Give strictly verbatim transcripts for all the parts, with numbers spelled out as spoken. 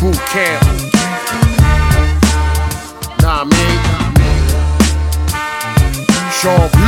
boot camp. Nah, man. Sean P.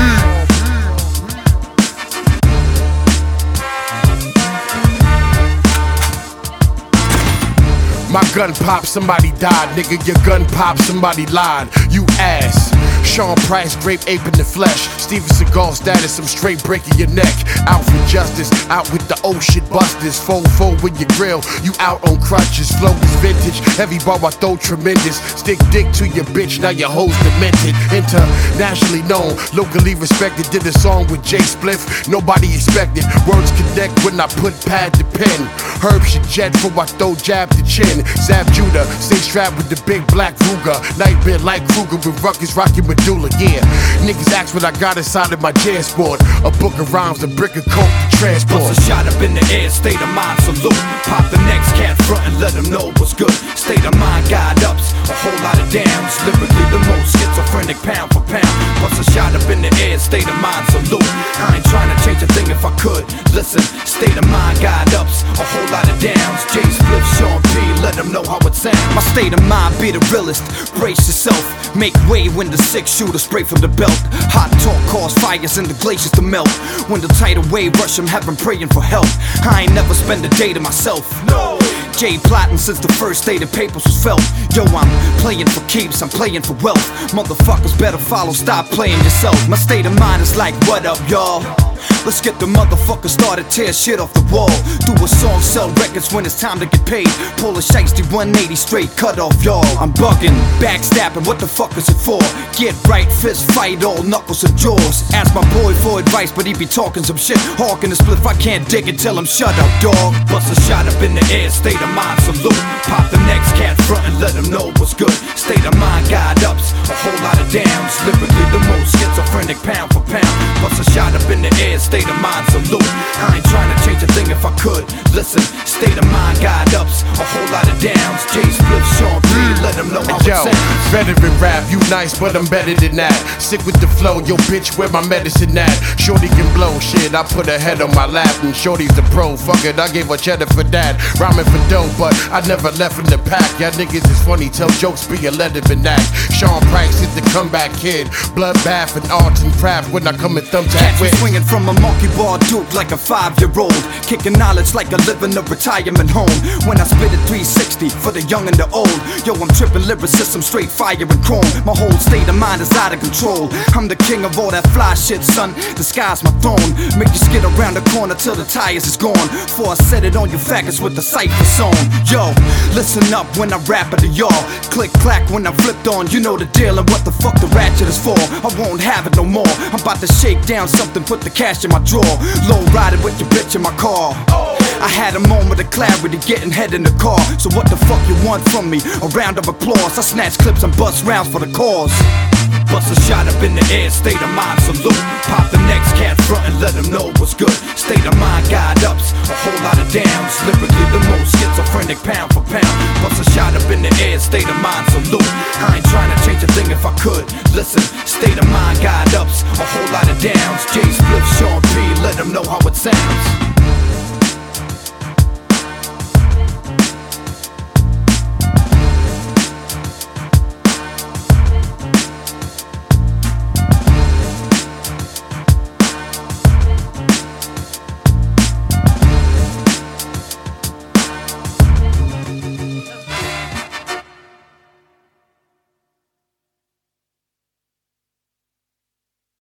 My gun popped, somebody died. Nigga, your gun popped, somebody lied. You ass. Sean Price, grape ape in the flesh. Steven Seagal status, I'm straight breaking your neck. Out for justice, out with the old shit busters. Fold, fold with your grill, you out on crutches. Flow is vintage, heavy bar I throw tremendous. Stick dick to your bitch, now your hoes demented. Internationally known, locally respected. Did a song with Jay Spliff, nobody expected. Words connect when I put pad to pen. Herb should jet for I throw jab to chin. Zab Judah, stay strapped with the big black Ruger. Nightmare like Kruger with Ruckus rocking medulla, yeah. Niggas ask what I got inside of my JanSport. A book of rhymes, a brick of coke to transport. Bust a shot up in the air, state of mind salute. Pop the next cat front and let them know what's good. State of mind guide ups, a whole lot of dams. Lyrically the most schizophrenic pound for pound. Bust a shot up in the air, state of mind salute. I ain't trying to change a thing if I could. Listen, state of mind guide ups, a whole lot of dams. Jay Spliff, Sean P, let them know how it sounds. My state of mind be the realest. Brace yourself, make way when the six shooter spray from the belt. Hot talk cause fires in the glaciers to melt. When the tidal wave rush, I'm heaven praying for help. I ain't never spend a day to myself. No. Jay plotting since the first day the papers was felt. Yo, I'm playing for keeps, I'm playing for wealth. Motherfuckers better follow, stop playing yourself. My state of mind is like, what up, y'all? Let's get the motherfucker started, tear shit off the wall. Do a song, sell records when it's time to get paid. Pull a shiesty one eighty straight, cut off y'all. I'm bugging, backstabbing, what the fuck is it for? Get right, fist fight, all knuckles and jaws. Ask my boy for advice, but he be talking some shit. Hawking the spliff, I can't dig it, tell him shut up, dog. Bust a shot up in the air, state of mind salute. Pop the next cat front and let him know what's good. State of mind guide ups, a whole lot of dams. Lyrically the most schizophrenic pound for pound. Bust a shot up in the air, state of mind salute. I ain't trying to change a thing if I could. Listen, state of mind guide ups, a whole lot of downs. Jay Spliff, Sean P, let them know how Yo, it sounds. veteran rap, you nice, but I'm better than that. Sick with the flow, yo bitch, where my medicine at? Shorty can blow shit, I put her head on my lap, and Shorty's the pro. Fuck it, I gave her cheddar for that. Rhyming for dope, but I never left in the pack. Y'all niggas is funny, tell jokes, be a Letterman act. Sean Price is the comeback kid. Bloodbath and arts and craft when I come and thumbtack Catch me with. swinging from a monkey bar duke like a five-year-old. Kicking knowledge like I live in a retirement home. When I spit it three sixty for the young and the old. Yo, I'm tripping lyricism, straight fire and chrome. My whole state of mind is out of control. I'm the king of all that fly shit, son. The sky's my throne. Make you skid around the corner till the tires is gone. Before I set it on you faggots with the cypher song. Yo, listen up when I rap it to y'all. Click clack when I flipped on, you know the deal and what the fuck the ratchet is for. I won't have it no more. I'm about to shake down something, put the cash in my drawer. Low riding with your bitch in my car. I had a moment of clarity, getting head in the car. So what the fuck you want from me? A round of applause. I snatch clips and bust rounds for the cause. Bust a shot up in the air, state of mind salute. Pop the next cat front and let him know what's good. State of mind guide ups, a whole lot of dams. Lyrically the most schizophrenic pound for pound. Bust a shot up in the air, state of mind salute. I ain't trying to change a thing if I could. Listen, state of mind guide ups, a whole lot of downs. Jay Spliff, Sean P, let them know how it sounds.